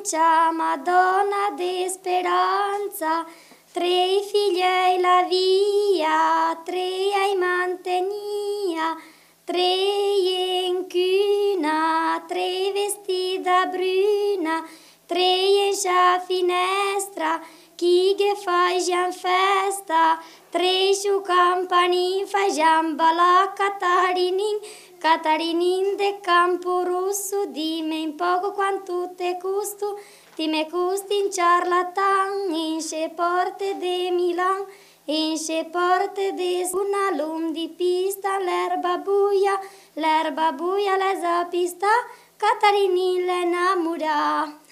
Cea, Madonna de speranza, trei figliei la via, trei ai mantenia, trei in cuna, trei vestida bruna, trei in scia finestra, chi che fagiam festa, trei su campanin fagiam balla Catarinin de Campo Rosso, dime in poco quanto te costo, ti me costi in ciarlatan, in se porte de Milan, in se porte de una lum di pista, l'erba buia, la zapista, Catarinin l'enamora.